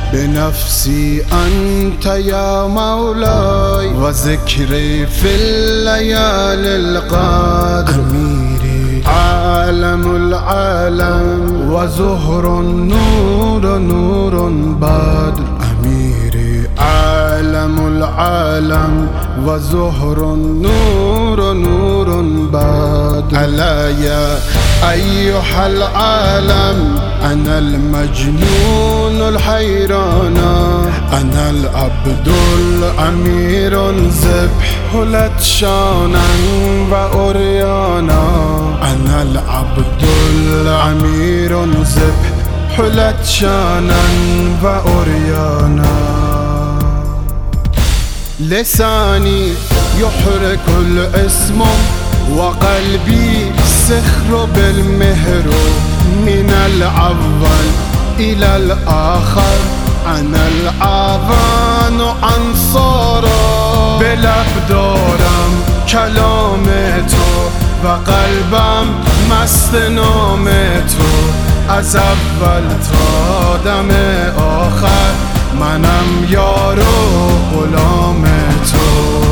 بنفسي أنت يا مولاي وذكري في الليالي القدر أميري عالم العالم وزهر نور نور بدر أميري عالم العالم وزهر نور نور بدر ألا يا أيها العالم أنا المجنون الحيران أنا العبد الأمير ذبح لتشانا وأريانا أنا العبد الأمير ذبح لتشانا وأريانا لساني يحرك الاسم وقلبي سخر بالمهر من الأول إلى الآخر أنا الآذان أنصارا بلب دارم کلام تو و قلبم مست نام تو از اول تا دم آخر منم یار و غلام تو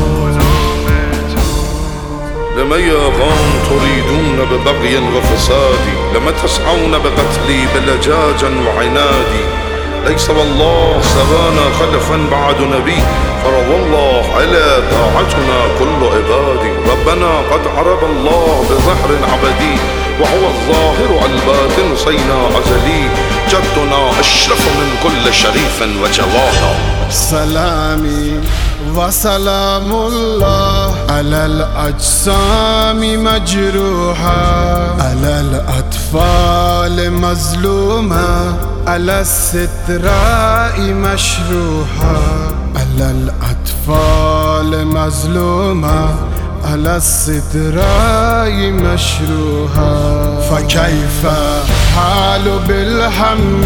لما يا قوم تريدون ببغي وفساد لما تسعون بقتلي بلجاجا وعنادي ليس والله سوانا خلفا بعد نبي فرضى الله على طاعتنا كل عبادي ربنا قد عرب الله بظهر عبدي وهو الظاهر الباطن صينا عزلي جدنا أشرف من كل شريف وجوادا سلامي وسلام الله على الأجسام مجروحة على الأطفال مظلومة على الستراء مشروحة على الأطفال مظلومة على الستراء مشروحة فكيف حال بالهم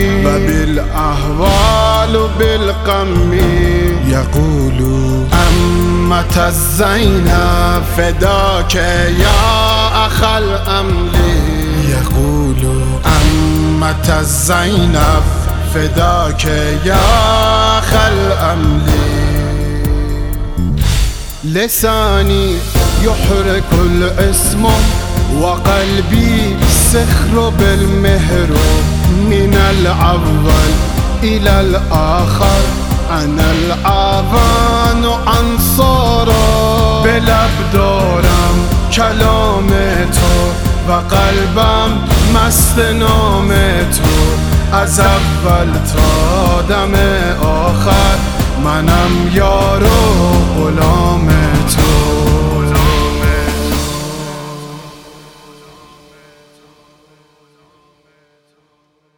وبالأهوال بالقم يقول أمة الزينب فداك يا أخ الأمل يقول أمة الزينب فداك يا أخ الأمل لساني يحرك الاسم وقلبي سخر بالمهر من الأول إلى الآخر أنا الآذان أنصارا بلب دارم کلام تو و قلبم مست نام تو از اول تا دم آخر